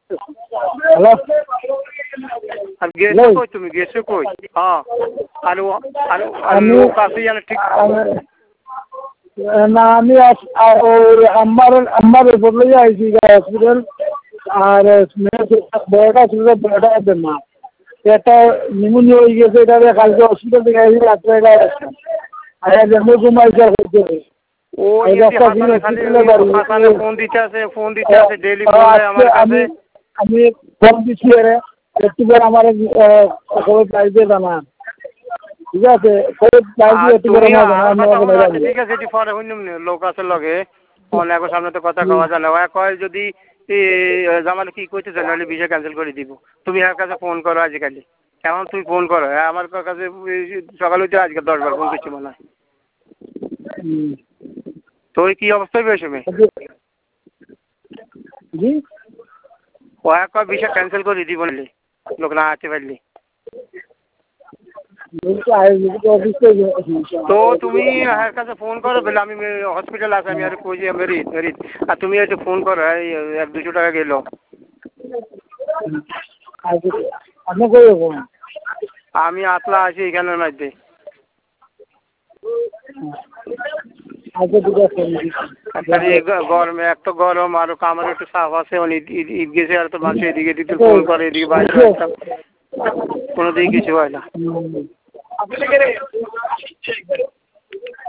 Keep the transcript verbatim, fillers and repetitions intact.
hello আর গেছো কই তুমি গেছো কই হ্যাঁ আর আর আর লোক আছে জানে ঠিক না আমি আমার আমার বদলে আইছি হসপিটাল আর বড়টা ছিল বড়টা দেন না এটা নিউমোনিয়া হয়ে গেছে এটা কালকে হসপিটাল থেকে আইছি রাত্রে আর জন্য ঘুমাইছে হচ্ছে ও হাসানে ফোন দিতে আছে ফোন দিতে আছে ডেইলি ফোন দেয় আমার কাছে আমি ফোন দিচ্ছি আরে একটু করে আমার খবর পাইতে জানা ঠিক আছে ঠিক আছে এটি পরে হইনি লোক আছে লগে অনেক সামনে তো কথা কওয়া যায় না ওয়া কয় যদি জামাল কি কইতেছে নাহলে ভিসা ক্যান্সেল করে দিব তুমি এর কাছে ফোন করো আজকালি এখন তুমি ফোন করো আমার কাছে সকাল হইতে আজকে দশ বার ফোন করছি মনে হয় তো কি অবস্থায় পেয়েছো মেয়ে জি ও এক ভিসা ক্যান্সেল করে দিব বললি লোক না আসতে পারলি তো তুমি এর কাছে ফোন করো বলে আমি হসপিটাল আছে আমি আর কই যে মেরিট মেরিট আর তুমি এসে ফোন করো এই এক দুশো টাকা গেল আমি আতলা আছি এখানের মধ্যে গরমে এক তো গরম আরো কামার একটু সাফ আছে ঈদ গেছে আর তো মানুষ এদিকে এদিকে ফোন করে এদিকে বাইরে কোনো দিকে কিছু হয় না